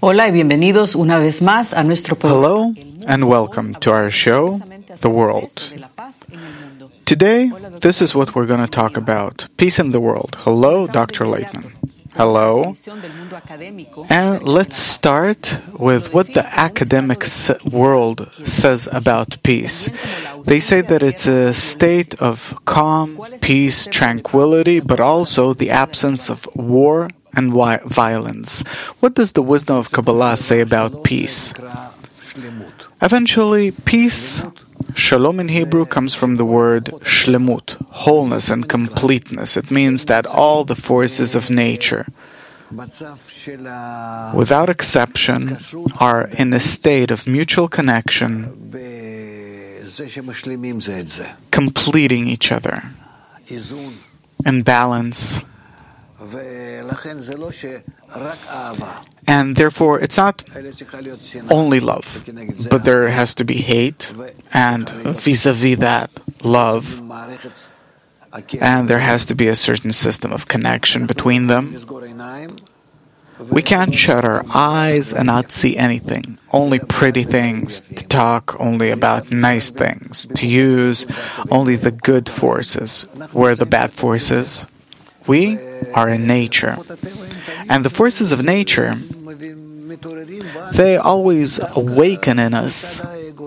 Hola y bienvenidos una vez más a nuestro Hello and welcome to our show, The World. Today, this is what we're going to talk about, peace in the world. Hello, Dr. Leitman. Hello. And let's start with what the academic world says about peace. They say that it's a state of calm, peace, tranquility, but also the absence of war and violence. What does the wisdom of Kabbalah say about peace? Eventually, peace, shalom in Hebrew, comes from the word shlemut, wholeness and completeness. It means that all the forces of nature, without exception, are in a state of mutual connection, completing each other in balance. And therefore, it's not only love, but there has to be hate, and vis-a-vis that, love, and there has to be a certain system of connection between them. We can't shut our eyes and not see anything, only pretty things, to talk only about nice things, to use only the good forces. Where are the bad forces? We are in nature. And the forces of nature, they always awaken in us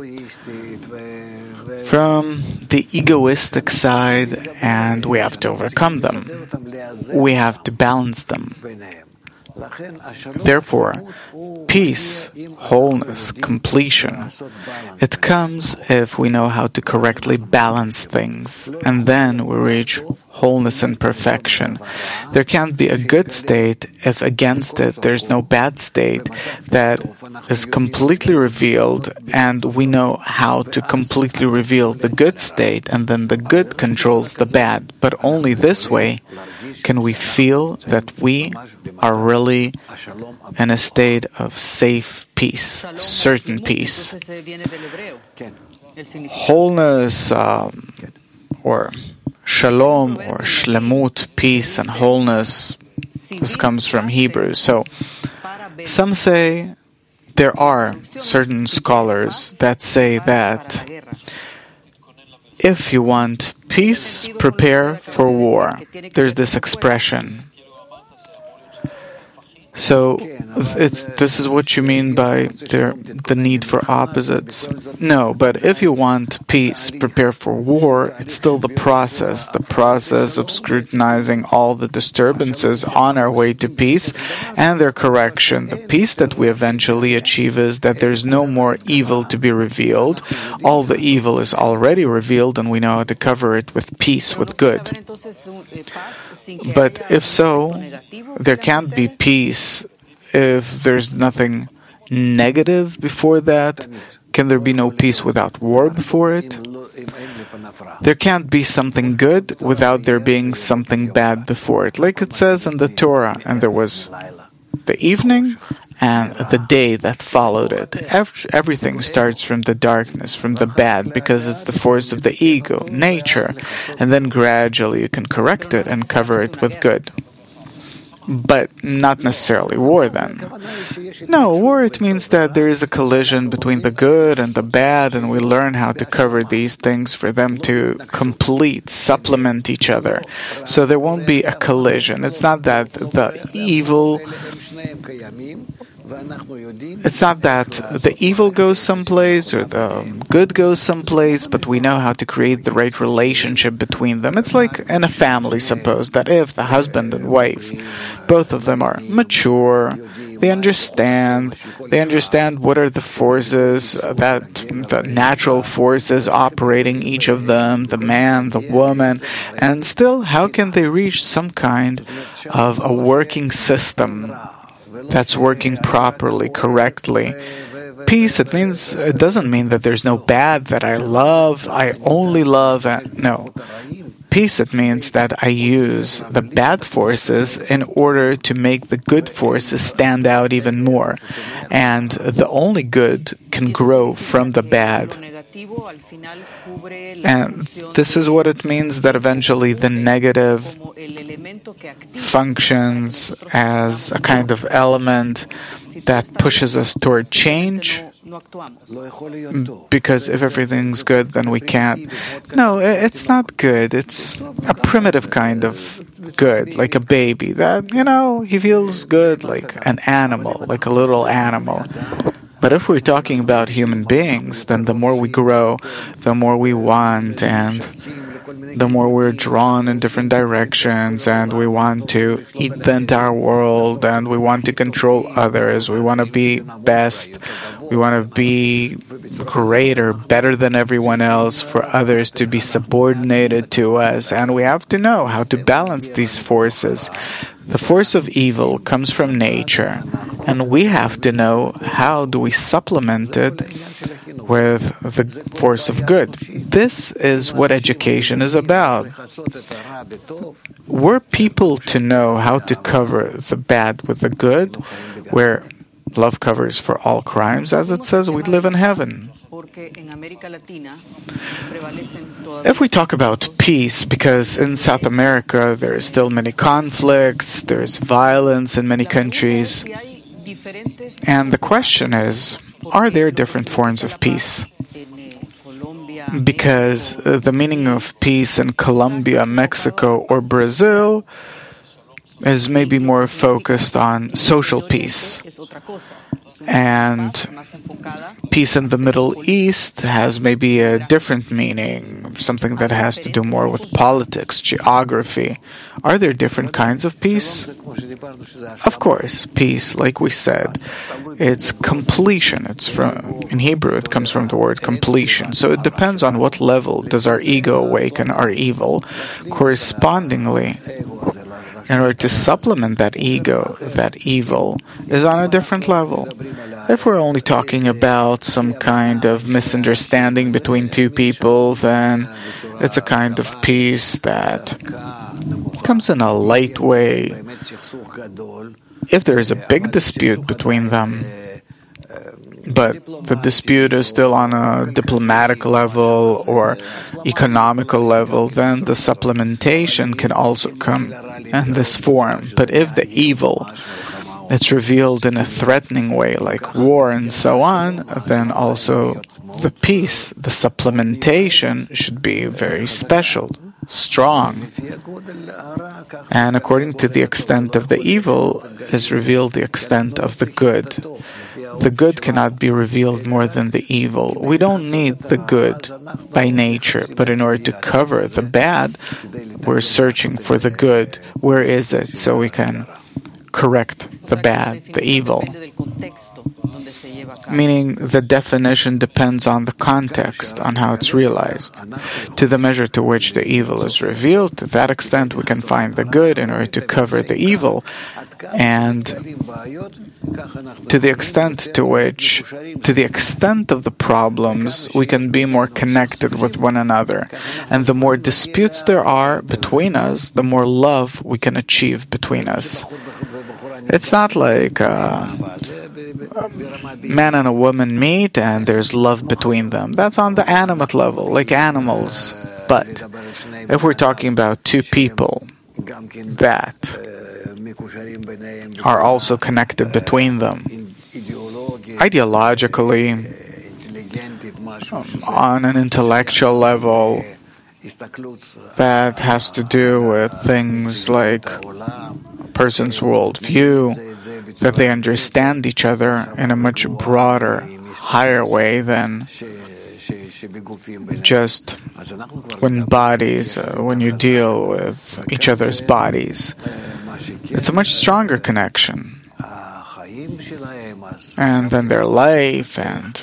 from the egoistic side, and we have to overcome them. We have to balance them. Therefore, peace, wholeness, completion, it comes if we know how to correctly balance things, and then we reach wholeness and perfection. There can't be a good state if against it there's no bad state that is completely revealed, and we know how to completely reveal the good state, and then the good controls the bad. But only this way can we feel that we are really in a state of safe peace, certain peace. Wholeness, or shalom, or shlemut, peace and wholeness, this comes from Hebrew. So, some say, there are certain scholars that say that if you want peace, prepare for war. There's this expression. So, this is what you mean by the need for opposites? No, but if you want peace, prepare for war, it's still the process of scrutinizing all the disturbances on our way to peace and their correction. The peace that we eventually achieve is that there's no more evil to be revealed. All the evil is already revealed, and we know how to cover it with peace, with good. But if so, there can't be peace if there's nothing negative before that. Can there be no peace without war before it? There can't be something good without there being something bad before it. Like it says in the Torah, and there was the evening and the day that followed it. Everything starts from the darkness, from the bad, because it's the force of the ego, nature, and then gradually you can correct it and cover it with good. But not necessarily war then. No, war, it means that there is a collision between the good and the bad, and we learn how to cover these things for them to supplement each other. So there won't be a collision. It's not that the evil goes someplace or the good goes someplace, but we know how to create the right relationship between them. It's like in a family, suppose that if the husband and wife, both of them are mature, they understand what are the forces, the natural forces operating each of them, the man, the woman, and still how can they reach some kind of a working system that's working properly, correctly. Peace, it doesn't mean that there's no bad, that I only love. No. Peace, it means that I use the bad forces in order to make the good forces stand out even more. And the only good can grow from the bad. And this is what it means that eventually the negative functions as a kind of element that pushes us toward change? Because if everything's good, then we can't. No, it's not good. It's a primitive kind of good, like a baby that, he feels good like an animal, like a little animal. But if we're talking about human beings, then the more we grow, the more we want, and the more we're drawn in different directions, and we want to eat the entire world, and we want to control others, we want to be best, we want to be greater, better than everyone else, for others to be subordinated to us, and we have to know how to balance these forces. The force of evil comes from nature, and we have to know how do we supplement it with the force of good. This is what education is about. We're people to know how to cover the bad with the good, where love covers for all crimes, as it says, we live in heaven. If we talk about peace, because in South America there are still many conflicts, there's violence in many countries, and the question is, are there different forms of peace? Because the meaning of peace in Colombia, Mexico, or Brazil is maybe more focused on social peace. And peace in the Middle East has maybe a different meaning, something that has to do more with politics, geography. Are there different kinds of peace? Of course, peace, like we said, it's completion. In Hebrew, it comes from the word completion. So it depends on what level does our ego awaken our evil. Correspondingly, in order to supplement that ego, that evil is on a different level. If we're only talking about some kind of misunderstanding between two people, then it's a kind of peace that comes in a light way. If there is a big dispute between them, but the dispute is still on a diplomatic level or economical level, then the supplementation can also come in this form. But if the evil is revealed in a threatening way, like war and so on, then also the peace, the supplementation, should be very special, strong. And according to the extent of the evil is revealed the extent of the good. The good cannot be revealed more than the evil. We don't need the good by nature, but in order to cover the bad, we're searching for the good. Where is it? So we can correct the bad, the evil. Meaning the definition depends on the context, on how it's realized. To the measure to which the evil is revealed, to that extent we can find the good in order to cover the evil. And to the extent of the problems, we can be more connected with one another. And the more disputes there are between us, the more love we can achieve between us. It's not like a man and a woman meet and there's love between them. That's on the animate level, like animals. But if we're talking about two people that are also connected between them, ideologically, on an intellectual level, that has to do with things like a person's worldview, that they understand each other in a much broader, higher way than just when you deal with each other's bodies. It's a much stronger connection. And then their life, and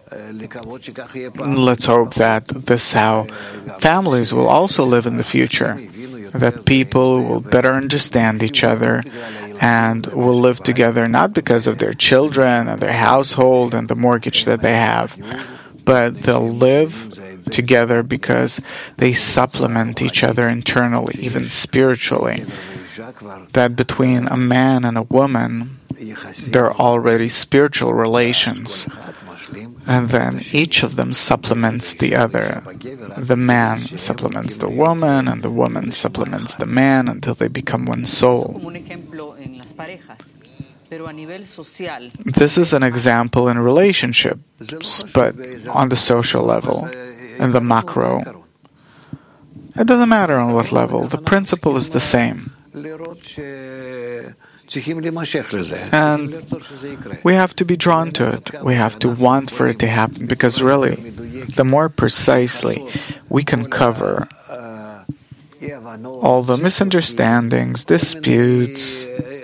let's hope that this is how families will also live in the future, that people will better understand each other and will live together not because of their children and their household and the mortgage that they have, but they'll live together because they supplement each other internally, even spiritually. That between a man and a woman, there are already spiritual relations. And then each of them supplements the other. The man supplements the woman, and the woman supplements the man until they become one soul. This is an example in relationships, but on the social level, in the macro. It doesn't matter on what level, the principle is the same. And we have to be drawn to it. We have to want for it to happen, because really, the more precisely we can cover all the misunderstandings, disputes,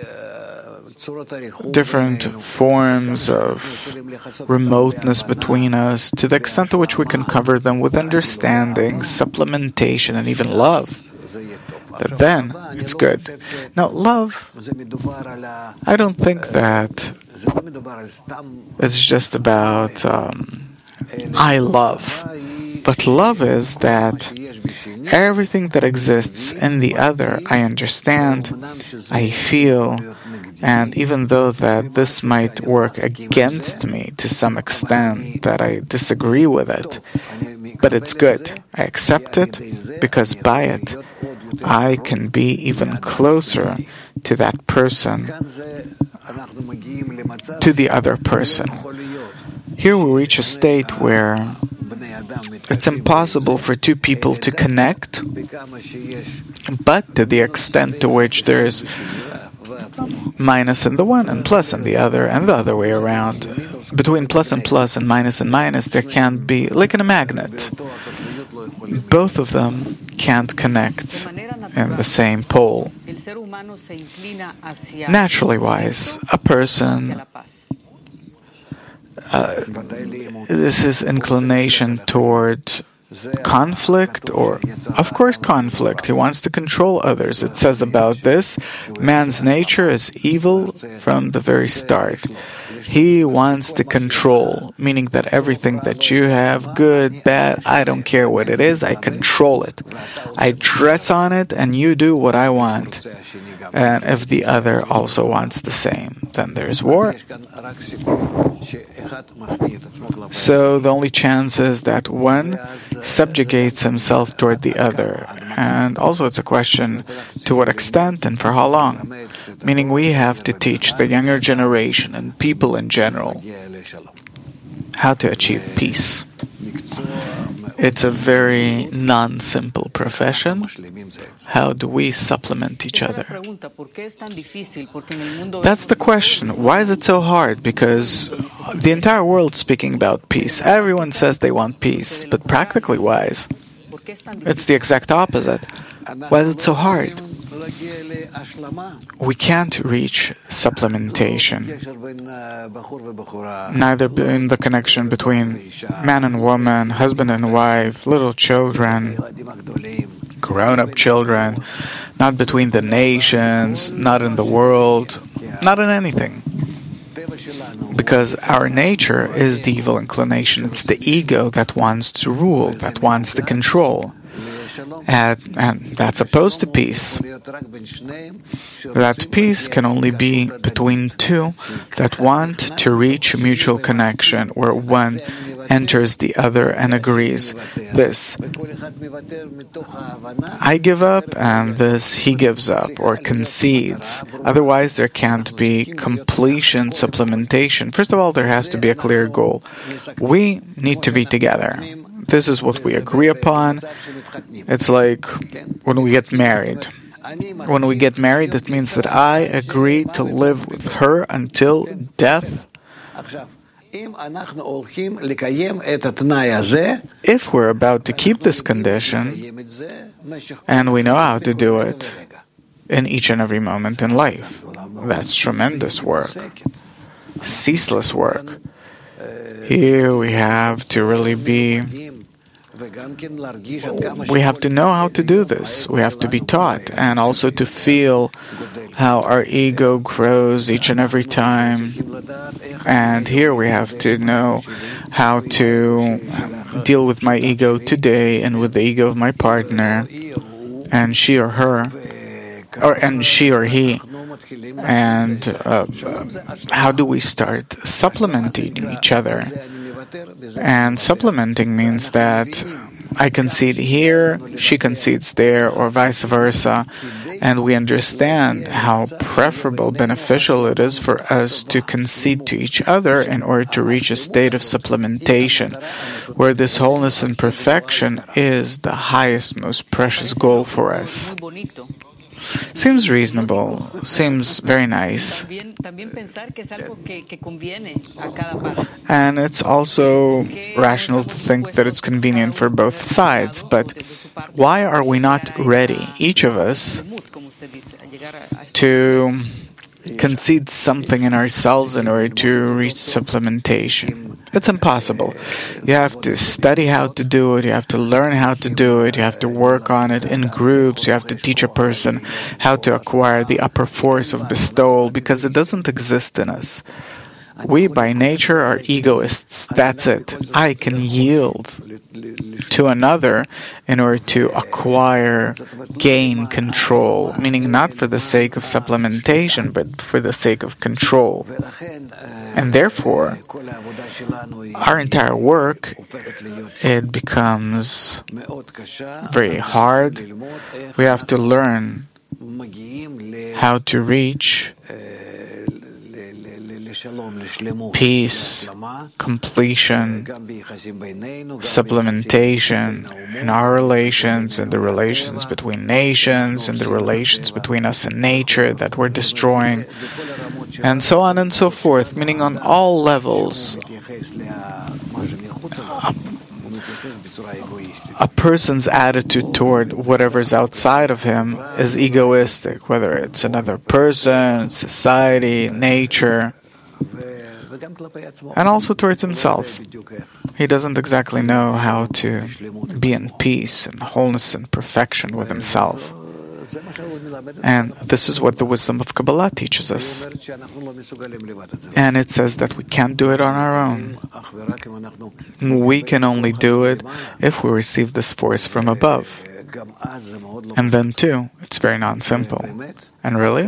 different forms of remoteness between us, to the extent to which we can cover them with understanding, supplementation, and even love, that then it's good. Now, love, I don't think that it's just about I love. But love is that everything that exists in the other, I understand, I feel, and even though that this might work against me to some extent, that I disagree with it, but it's good. I accept it, because by it, I can be even closer to that person, to the other person. Here we reach a state where it's impossible for two people to connect, but to the extent to which there's minus in the one and plus in the other, and the other way around. Between plus and minus, there can be, like in a magnet, both of them can't connect in the same pole. Naturally wise, a person, this is inclination toward conflict, or of course conflict. He wants to control others. It says about this, man's nature is evil from the very start. He wants to control, meaning that everything that you have, good, bad, I don't care what it is, I control it. I dress on it and you do what I want. And if the other also wants the same, then there's war. So the only chance is that one subjugates himself toward the other. And also it's a question to what extent and for how long. Meaning we have to teach the younger generation and people in general how to achieve peace. It's a very non-simple profession. How do we supplement each other? That's the question. Why is it so hard? Because the entire world's speaking about peace. Everyone says they want peace, but practically wise, it's the exact opposite. Why is it so hard? We can't reach supplementation, neither in the connection between man and woman, husband and wife, little children, grown-up children, not between the nations, not in the world, not in anything. Because our nature is the evil inclination. It's the ego that wants to rule, that wants to control. And that's opposed to peace. That peace can only be between two that want to reach mutual connection, where one enters the other and agrees. This, I give up, and this, he gives up, or concedes. Otherwise, there can't be completion, supplementation. First of all, there has to be a clear goal. We need to be together. This is what we agree upon. It's like when we get married. When we get married, it means that I agree to live with her until death. If we're about to keep this condition, and we know how to do it in each and every moment in life, that's tremendous work, ceaseless work. Here we have to really we have to know how to do this. We have to be taught, and also to feel how our ego grows each and every time. And here we have to know how to deal with my ego today and with the ego of my partner, and she or her, and she or he. And how do we start supplementing each other? And supplementing means that I concede here, she concedes there, or vice versa. and we understand how preferable, beneficial it is for us to concede to each other in order to reach a state of supplementation, where this wholeness and perfection is the highest, most precious goal for us. Seems reasonable, seems very nice. And it's also rational to think that it's convenient for both sides. But why are we not ready, each of us, to concede something in ourselves in order to reach supplementation? It's impossible. You have to study how to do it, you have to learn how to do it, you have to work on it in groups, you have to teach a person how to acquire the upper force of bestowal, because it doesn't exist in us. We, by nature, are egoists. That's it. I can yield to another in order to acquire, gain control, meaning not for the sake of supplementation, but for the sake of control. And therefore, our entire work, it becomes very hard. We have to learn how to reach peace, completion, supplementation in our relations, in the relations between nations, in the relations between us and nature that we're destroying, and so on and so forth, meaning on all levels. A person's attitude toward whatever's outside of him is egoistic, whether it's another person, society, nature, and also towards himself. He doesn't exactly know how to be in peace and wholeness and perfection with himself. And this is what the wisdom of Kabbalah teaches us. And it says that we can't do it on our own. We can only do it if we receive this force from above. And then too, it's very non-simple. And really?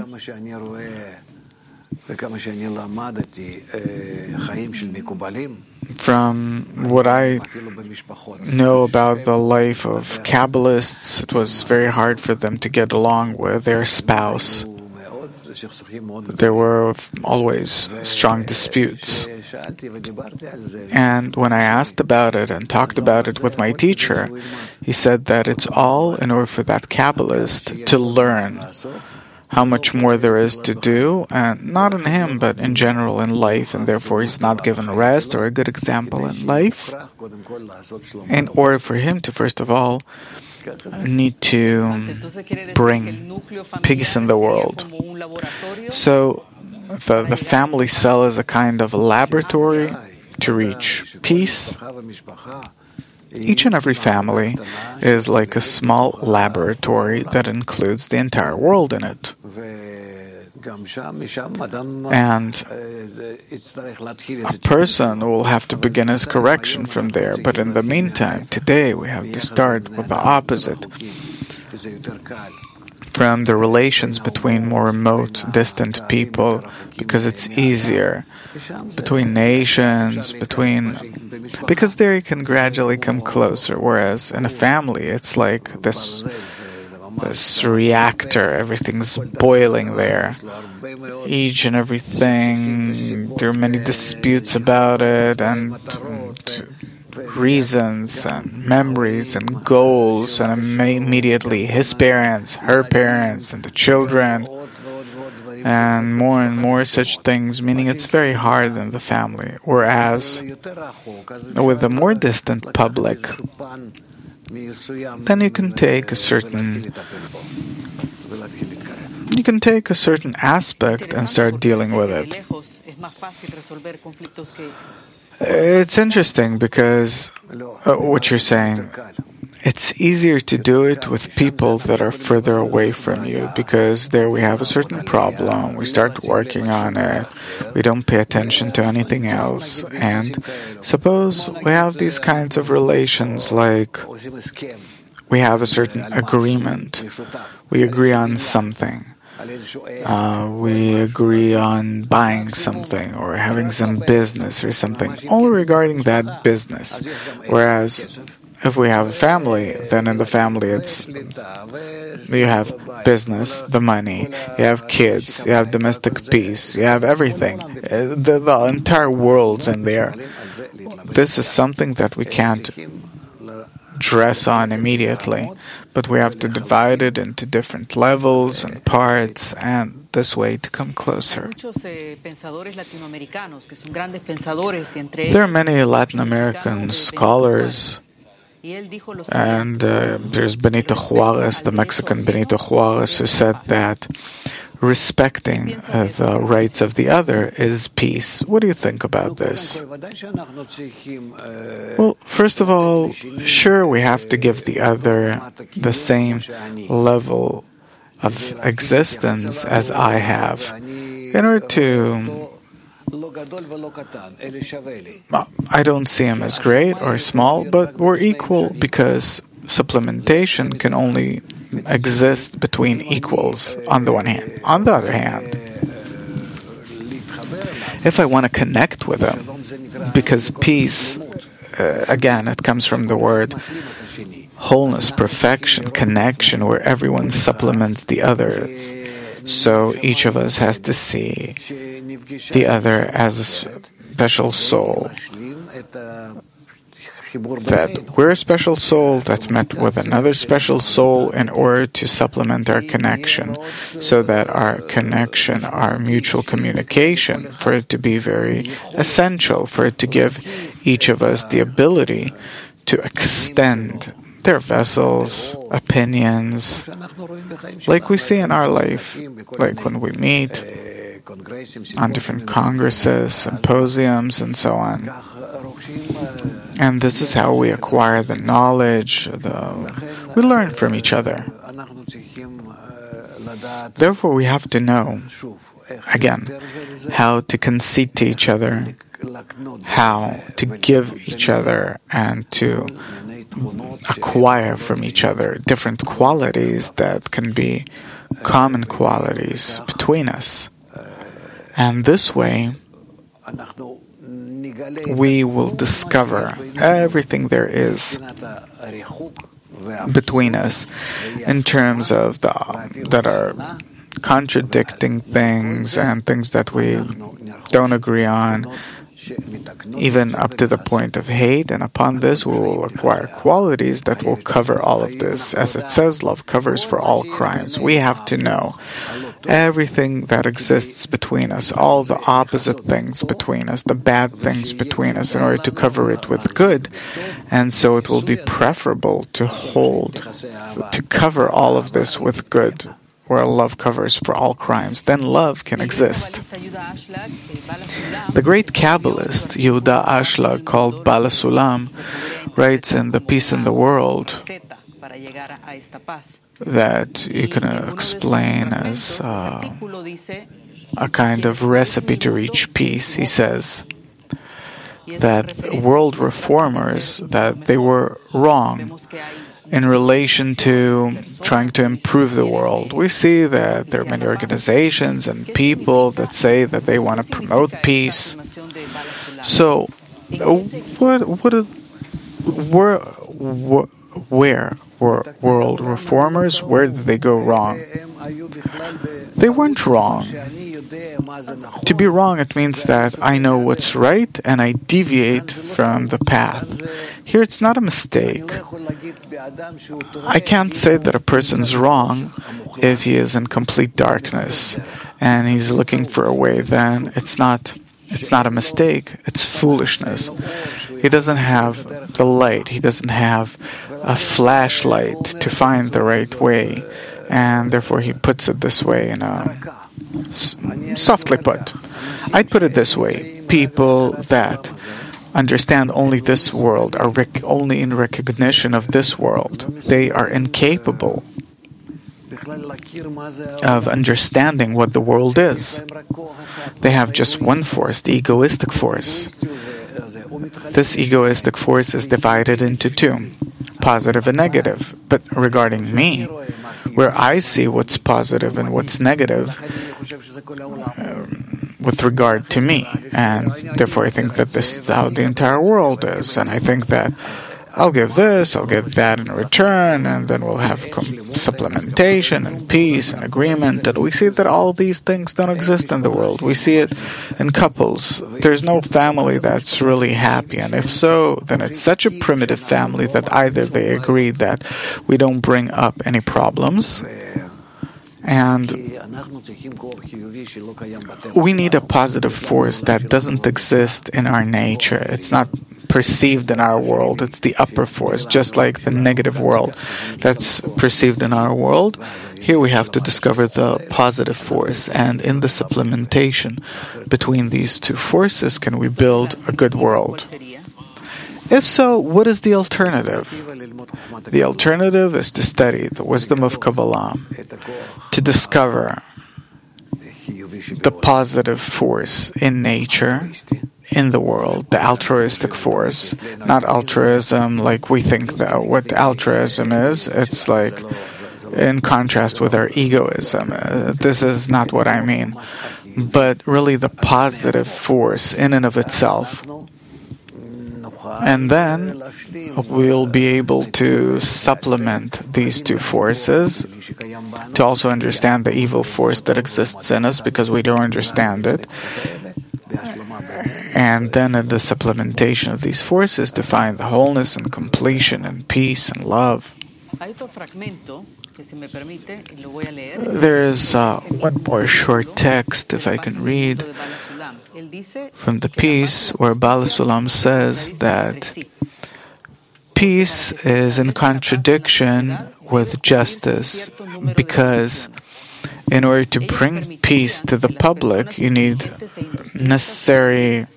From what I know about the life of Kabbalists, it was very hard for them to get along with their spouse. There were always strong disputes. And when I asked about it and talked about it with my teacher, he said that it's all in order for that Kabbalist to learn how much more there is to do, and not in him, but in general in life, and therefore he's not given rest or a good example in life, in order for him to, first of all, need to bring peace in the world. So the family cell is a kind of laboratory to reach peace. Each and every family is like a small laboratory that includes the entire world in it. And a person will have to begin his correction from there. But in the meantime, today we have to start with the opposite. From the relations between more remote, distant people, because it's easier. Between nations, because there you can gradually come closer, whereas in a family it's like this reactor, everything's boiling there. Each and everything, there are many disputes about it, and reasons and memories and goals, and immediately his parents, her parents, and the children, and more such things, meaning it's very hard in the family. Whereas with the more distant public, then you can take a certain aspect and start dealing with it. It's interesting because what you're saying, it's easier to do it with people that are further away from you, because there we have a certain problem, we start working on it, we don't pay attention to anything else, and suppose we have these kinds of relations, like we have a certain agreement, we agree on something. We agree on buying something or having some business or something, only regarding that business. Whereas If we have a family, then in the family you have business, the money, you have kids, you have domestic peace, you have everything. The entire world's in there. This is something that we can't dress on immediately, but we have to divide it into different levels and parts, and this way to come closer. There are many Latin American scholars, and there's Benito Juarez, the Mexican Benito Juarez, who said that respecting the rights of the other is peace. What do you think about this? Well, first of all, sure, we have to give the other the same level of existence as I have in order to... I don't see him as great or small, but we're equal because supplementation can only exist between equals on the one hand. On the other hand, if I want to connect with him, because peace, again, it comes from the word wholeness, perfection, connection, where everyone supplements the others. So each of us has to see the other as a special soul. That we're a special soul that met with another special soul in order to supplement our connection, so that our connection, our mutual communication, for it to be very essential, for it to give each of us the ability to extend their vessels, opinions, like we see in our life, like when we meet on different congresses, symposiums, and so on. And this is how we acquire the knowledge, we learn from each other. Therefore, we have to know, again, how to concede to each other, how to give each other, and to acquire from each other different qualities that can be common qualities between us. And this way, we will discover everything there is between us in terms of that are contradicting things and things that we don't agree on, even up to the point of hate. And upon this, we will acquire qualities that will cover all of this. As it says, love covers for all crimes. We have to know everything that exists between us, all the opposite things between us, the bad things between us, in order to cover it with good. And so it will be preferable to cover all of this with good, where love covers for all crimes. Then love can exist. The great Kabbalist Yehuda Ashlag, called Bala Sulam, writes in The Peace in the World that you can explain as a kind of recipe to reach peace. He says that world reformers, that they were wrong in relation to trying to improve the world. We see that there are many organizations and people that say that they want to promote peace. So, where were world reformers? Where did they go wrong? They weren't wrong. To be wrong, it means that I know what's right and I deviate from the path. Here it's not a mistake. I can't say that a person's wrong if he is in complete darkness and he's looking for a way. Then it's not a mistake, it's foolishness. He doesn't have the light, he doesn't have a flashlight to find the right way, and therefore he puts it this way softly put. I'd put it this way: people that understand only this world, are only in recognition of this world, they are incapable of understanding what the world is. They have just one force, the egoistic force. This egoistic force is divided into two, positive and negative. But regarding me, where I see what's positive and what's negative with regard to me, and therefore I think that this is how the entire world is, and I think that I'll give this, I'll get that in return, and then we'll have supplementation and peace and agreement. And we see that all these things don't exist in the world. We see it in couples. There's no family that's really happy, and if so, then it's such a primitive family that either they agree that we don't bring up any problems, and we need a positive force that doesn't exist in our nature. It's not perceived in our world. It's the upper force, just like the negative world that's perceived in our world. Here we have to discover the positive force, and in the supplementation between these two forces can we build a good world. If so, what is the alternative? The alternative is to study the wisdom of Kabbalah, to discover the positive force in nature, in the world, the altruistic force, not altruism like we think that what altruism is. It's like in contrast with our egoism. This is not what I mean, but really the positive force in and of itself. And then we'll be able to supplement these two forces, to also understand the evil force that exists in us because we don't understand it. And then in the supplementation of these forces to find the wholeness and completion and peace and love. There is one more short text, if I can read, from the piece where Bala Sulam says that peace is in contradiction with justice, because in order to bring peace to the public, you need necessary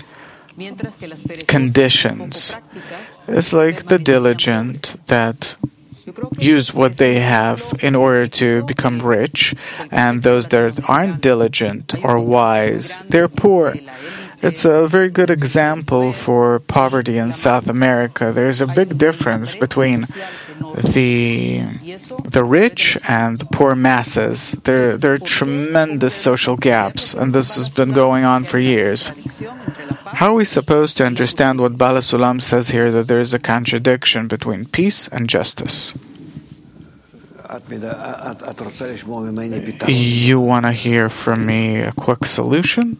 conditions. It's like the diligent that use what they have in order to become rich, and those that aren't diligent or wise, they're poor. It's a very good example for poverty in South America. There's a big difference between the rich and the poor masses. There are tremendous social gaps, and this has been going on for years. How are we supposed to understand what Bala Sulam says here, that there is a contradiction between peace and justice? You want to hear from me a quick solution?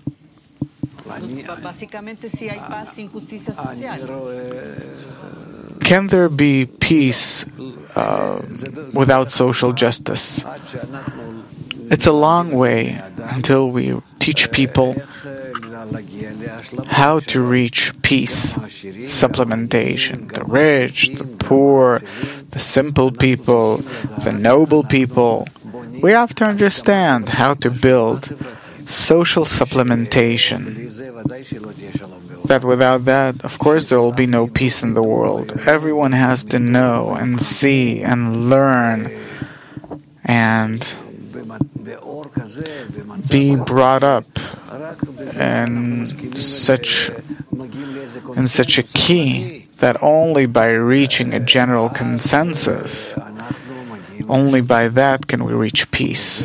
Can there be peace without social justice? It's a long way until we teach people how to reach peace, supplementation, the rich, the poor, the simple people, the noble people. We have to understand how to build social supplementation. That without that, of course, there will be no peace in the world. Everyone has to know and see and learn and be brought up in such a key that only by reaching a general consensus, only by that can we reach peace.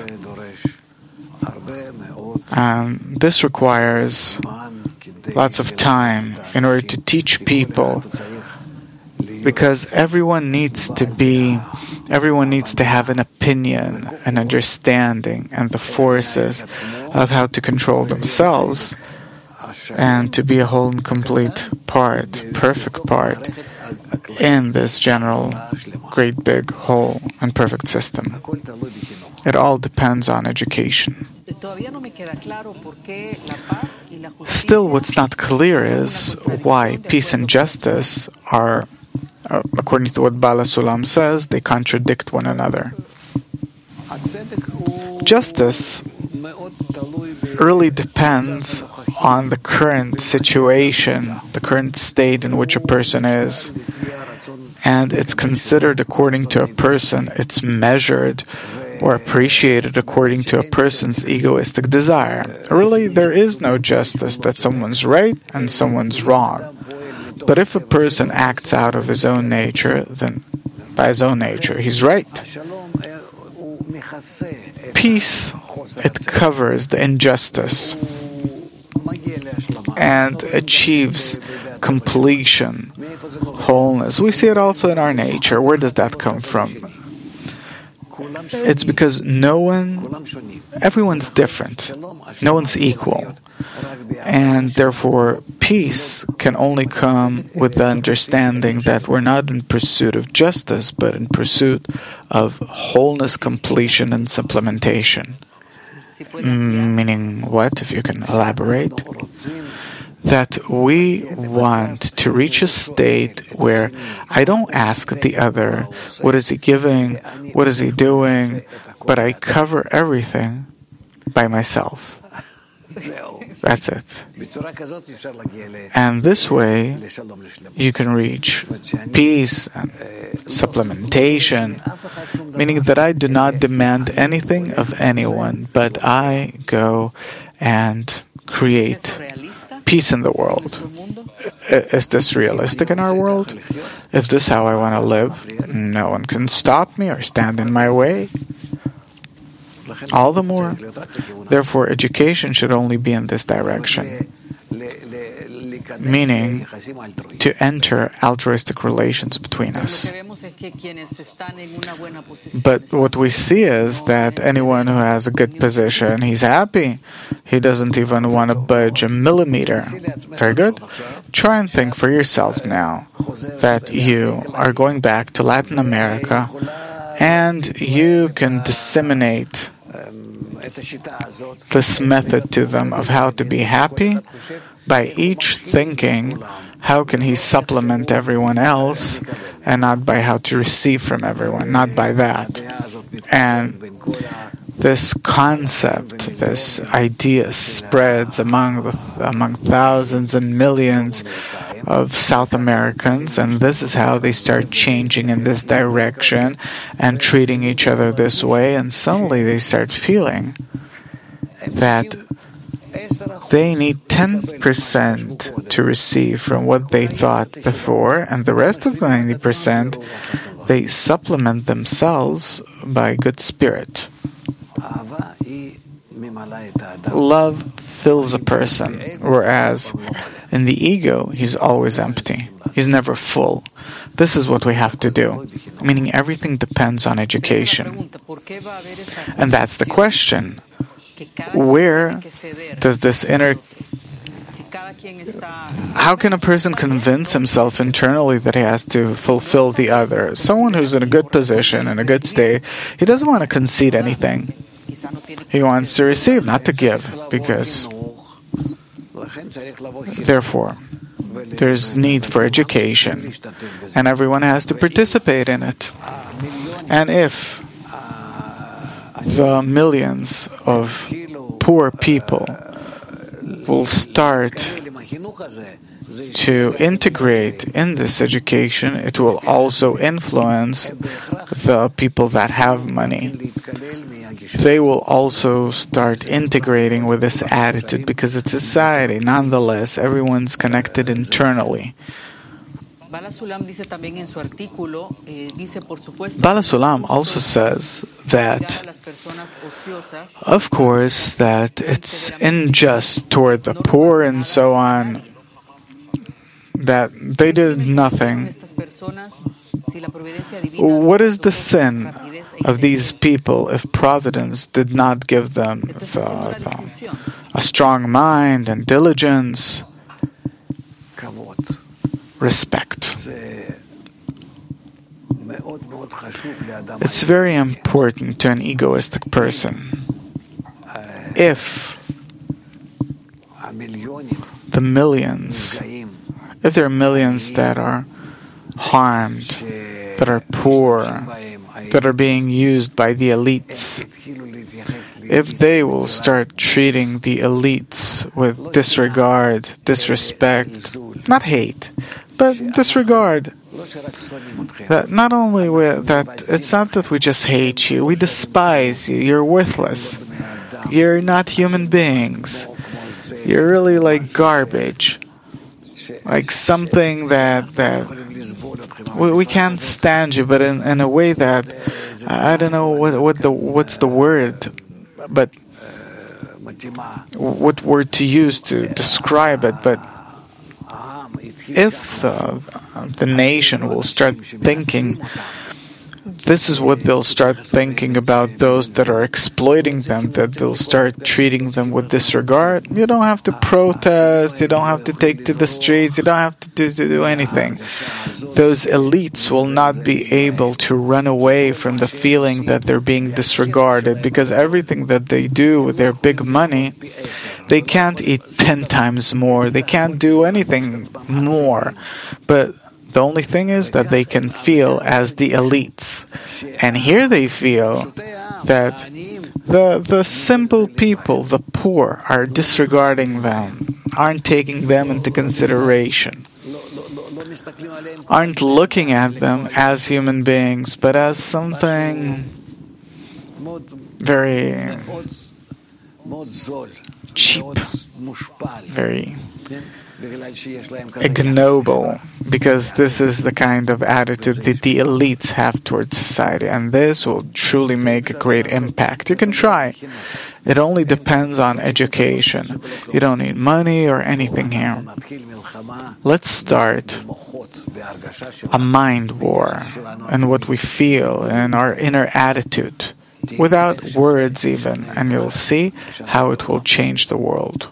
This requires lots of time in order to teach people, because everyone needs to have an opinion, an understanding, and the forces of how to control themselves and to be a whole and complete part, perfect part in this general, great, big, whole, and perfect system. It all depends on education. Still, what's not clear is why peace and justice are, according to what Bala Sulam says, they contradict one another. Justice really depends on the current situation, the current state in which a person is. And it's considered according to a person, it's measured or appreciated according to a person's egoistic desire. Really, there is no justice that someone's right and someone's wrong. But if a person acts out of his own nature, then by his own nature, he's right. Peace, it covers the injustice. and achieves completion, wholeness. We see it also in our nature. Where does that come from? It's because everyone's different. No one's equal. And therefore, peace can only come with the understanding that we're not in pursuit of justice, but in pursuit of wholeness, completion, and supplementation. Meaning what, if you can elaborate? That we want to reach a state where I don't ask the other, what is he giving, what is he doing, but I cover everything by myself. That's it. And this way, you can reach peace and supplementation, meaning that I do not demand anything of anyone, but I go and create peace in the world. Is this realistic in our world? If this is how I want to live, no one can stop me or stand in my way. All the more. Therefore, education should only be in this direction, meaning to enter altruistic relations between us. But what we see is that anyone who has a good position, he's happy. He doesn't even want to budge a millimeter. Very good. Try and think for yourself now that you are going back to Latin America and you can disseminate this method to them of how to be happy by each thinking how can he supplement everyone else and not by how to receive from everyone, not by that. And this concept, this idea spreads among thousands and millions of South Americans, and this is how they start changing in this direction and treating each other this way, and suddenly they start feeling that they need 10% to receive from what they thought before, and the rest of the 90% they supplement themselves by good spirit. Love fills a person, whereas in the ego, he's always empty. He's never full. This is what we have to do, meaning everything depends on education. And that's the question. Where does this how can a person convince himself internally that he has to fulfill the other? Someone who's in a good position, in a good state, he doesn't want to concede anything. He wants to receive, not to give, because therefore there's need for education, and everyone has to participate in it. And if the millions of poor people will start to integrate in this education, it will also influence the people that have money. They will also start integrating with this attitude because it's society. Nonetheless, everyone's connected internally. Bala Sulam also says that, of course, that it's unjust toward the poor and so on, that they did nothing. What is the sin of these people if Providence did not give them a strong mind and diligence? Respect. It's very important to an egoistic person. If the millions, if there are millions that are harmed, that are poor, that are being used by the elites, if they will start treating the elites with disregard, disrespect, not hate, but disregard, that not only that it's not that we just hate you, we despise you, you're worthless, you're not human beings, you're really like garbage, like something that we can't stand you, but in a way that I don't know what's the word, but what word to use to describe it, but if the nation will start thinking, this is what they'll start thinking about those that are exploiting them, that they'll start treating them with disregard. You don't have to protest, you don't have to take to the streets, you don't have to do anything. Those elites will not be able to run away from the feeling that they're being disregarded, because everything that they do with their big money, they can't eat 10 times more, they can't do anything more. But the only thing is that they can feel as the elites. And here they feel that the simple people, the poor, are disregarding them, aren't taking them into consideration, aren't looking at them as human beings, but as something very cheap, very ignoble, because this is the kind of attitude that the elites have towards society, and this will truly make a great impact. You can try. It only depends on education. You don't need money or anything here. Let's start a mind war and what we feel and our inner attitude, without words even, and you'll see how it will change the world.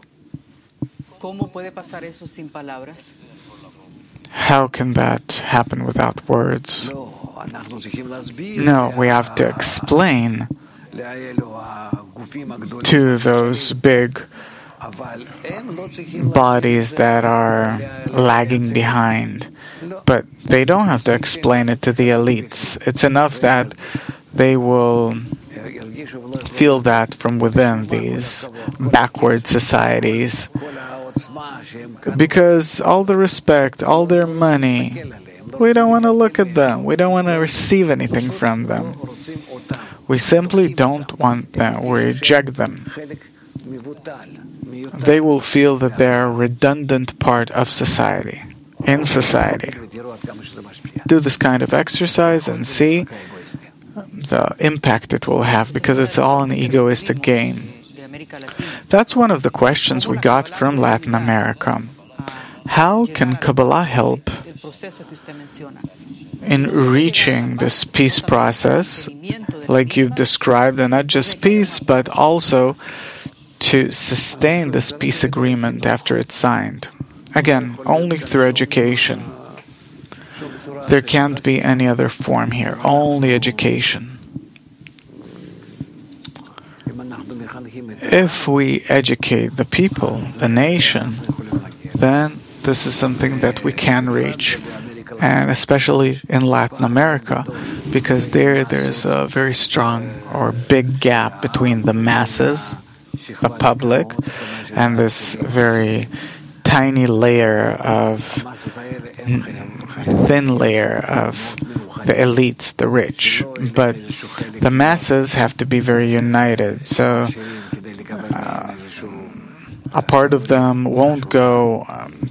How can that happen without words? No, we have to explain to those big bodies that are lagging behind. But they don't have to explain it to the elites. It's enough that they will feel that from within these backward societies. Because all the respect, all their money, we don't want to look at them. We don't want to receive anything from them. We simply don't want them. We reject them. They will feel that they are a redundant part of society, in society. Do this kind of exercise and see the impact it will have, because it's all an egoistic game. That's one of the questions we got from Latin America. How can Kabbalah help in reaching this peace process, like you've described, and not just peace, but also to sustain this peace agreement after it's signed? Again, only through education. There can't be any other form here, only education. If we educate the people, the nation, then this is something that we can reach, and especially in Latin America, because there's a very strong or big gap between the masses, the public, and this very tiny layer of thin layer of the elites, the rich. But the masses have to be very united. So a part of them won't go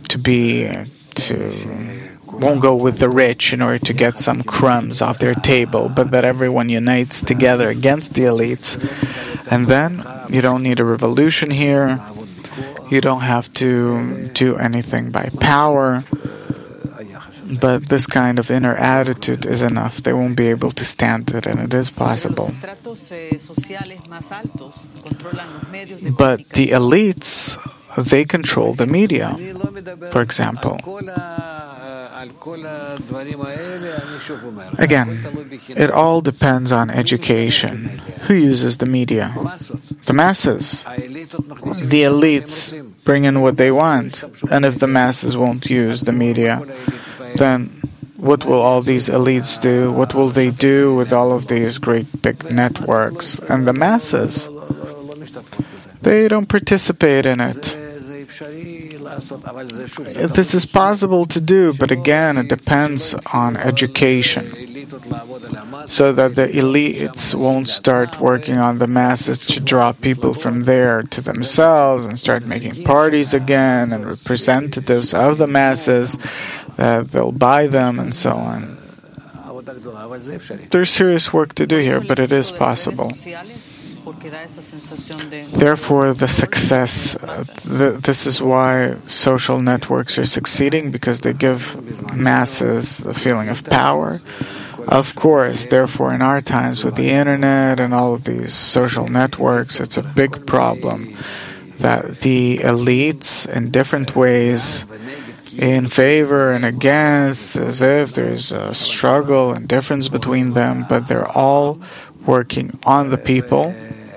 won't go with the rich in order to get some crumbs off their table, but that everyone unites together against the elites. And then you don't need a revolution here. You don't have to do anything by power. But this kind of inner attitude is enough. They won't be able to stand it, and it is possible. But the elites, they control the media, for example. Again, it all depends on education. Who uses the media? The masses. The elites bring in what they want. And if the masses won't use the media, then what will all these elites do? What will they do with all of these great big networks? And the masses, they don't participate in it. This is possible to do, but again, it depends on education, so that the elites won't start working on the masses to draw people from there to themselves and start making parties again and representatives of the masses that they'll buy them and so on. There's serious work to do here, but it is possible. Therefore, the success, this is why social networks are succeeding, because they give masses a feeling of power. Of course, therefore, in our times with the internet and all of these social networks, it's a big problem that the elites, in different ways, in favor and against, as if there's a struggle and difference between them, but they're all working on the people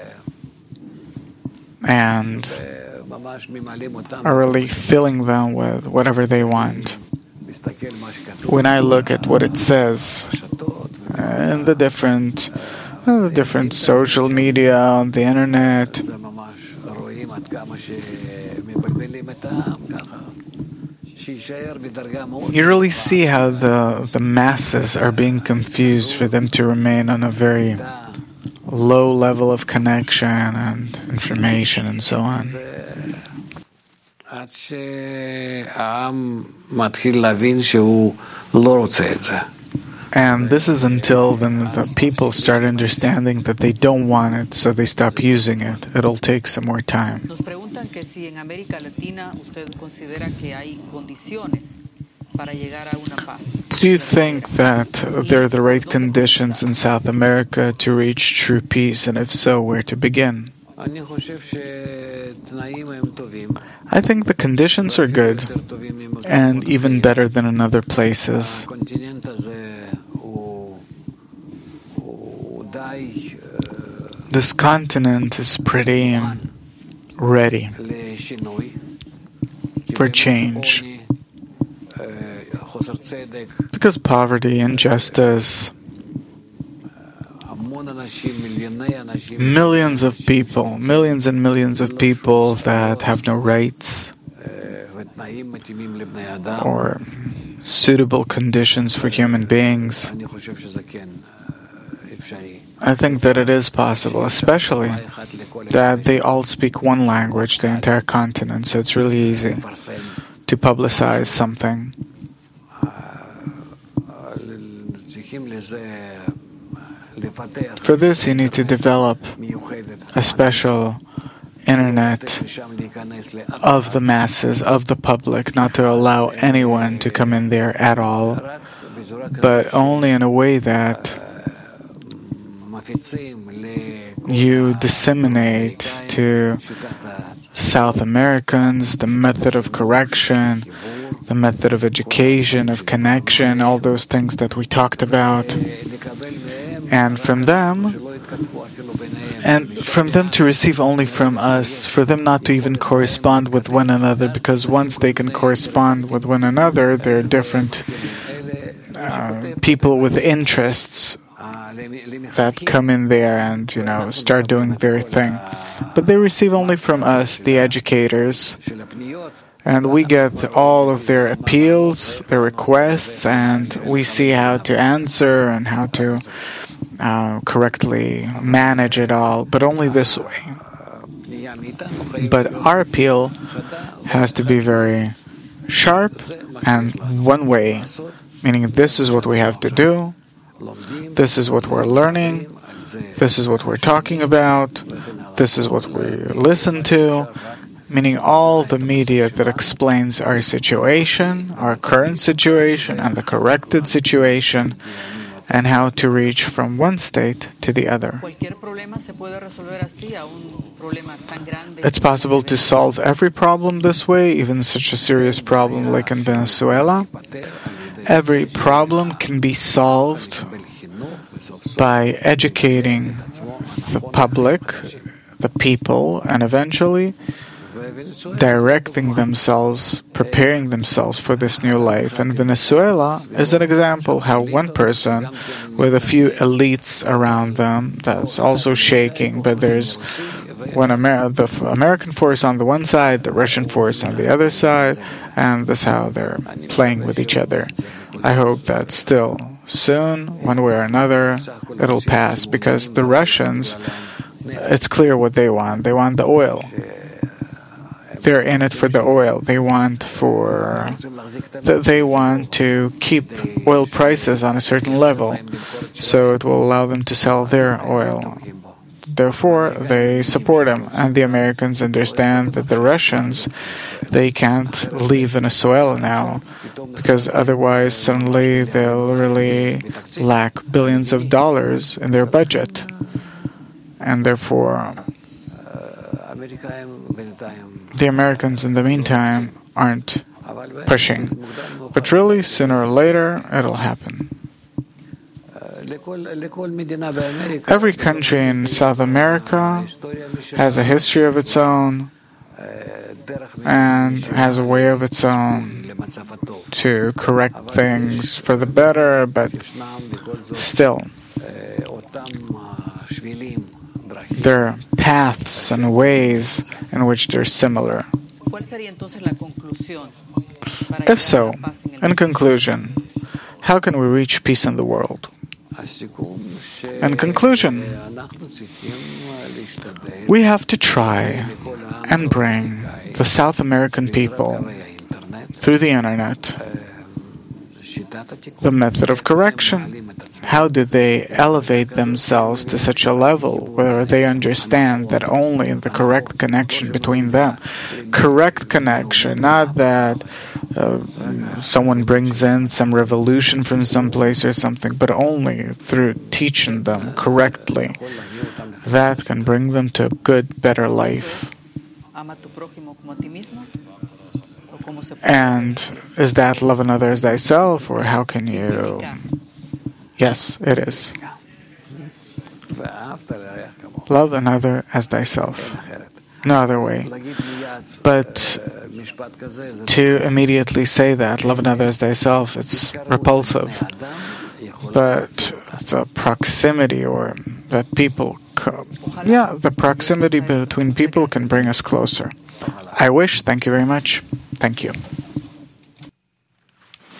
and are really filling them with whatever they want. When I look at what it says in the different social media, on the internet, you really see how the masses are being confused for them to remain on a very low level of connection and information and so on. And this is until then the people start understanding that they don't want it, so they stop using it. It'll take some more time. Do you think that there are the right conditions in South America to reach true peace, and if so, where to begin? I think the conditions are good, and even better than in other places. This continent is pretty ready for change, because poverty, injustice, millions and millions of people that have no rights or suitable conditions for human beings. I think that it is possible, especially that they all speak one language, the entire continent, so it's really easy to publicize something. For this, you need to develop a special internet of the masses, of the public, not to allow anyone to come in there at all, but only in a way that you disseminate to South Americans the method of correction, the method of education, of connection, all those things that we talked about. And from them to receive only from us, for them not to even correspond with one another, because once they can correspond with one another, they're different people with interests that come in there and, start doing their thing. But they receive only from us, the educators, and we get all of their appeals, their requests, and we see how to answer and how to correctly manage it all, but only this way. But our appeal has to be very sharp and one way, meaning this is what we have to do, this is what we're learning, this is what we're talking about, this is what we listen to, meaning all the media that explains our situation, our current situation, and the corrected situation, and how to reach from one state to the other. It's possible to solve every problem this way, even such a serious problem like in Venezuela. Every problem can be solved by educating the public, the people, and eventually directing themselves, preparing themselves for this new life. And Venezuela is an example how one person with a few elites around them that's also shaking, but there's the American force on the one side, the Russian force on the other side, and that's how they're playing with each other. I hope that still soon, one way or another, it'll pass, because the Russians, it's clear what they want. They want the oil. They're in it for the oil. They want to keep oil prices on a certain level, so it will allow them to sell their oil. therefore they support him. And the Americans understand that the Russians, they can't leave Venezuela now, because otherwise suddenly they'll really lack billions of dollars in their budget. And therefore the Americans in the meantime aren't pushing. But really, sooner or later, it'll happen. Every country in South America has a history of its own and has a way of its own to correct things for the better, but still, there are paths and ways in which they're similar. If so, in conclusion, how can we reach peace in the world? In conclusion, we have to try and bring the South American people through the internet the method of correction. How do they elevate themselves to such a level where they understand that only the correct connection between them, correct connection, not that someone brings in some revolution from some place or something, but only through teaching them correctly, that can bring them to a good, better life. And is that love another as thyself, or how can you? Yes, it is. Love another as thyself. No other way. But to immediately say that, love another as thyself, it's repulsive. But the proximity, or that people, the proximity between people can bring us closer. I wish. Thank you very much. Thank you.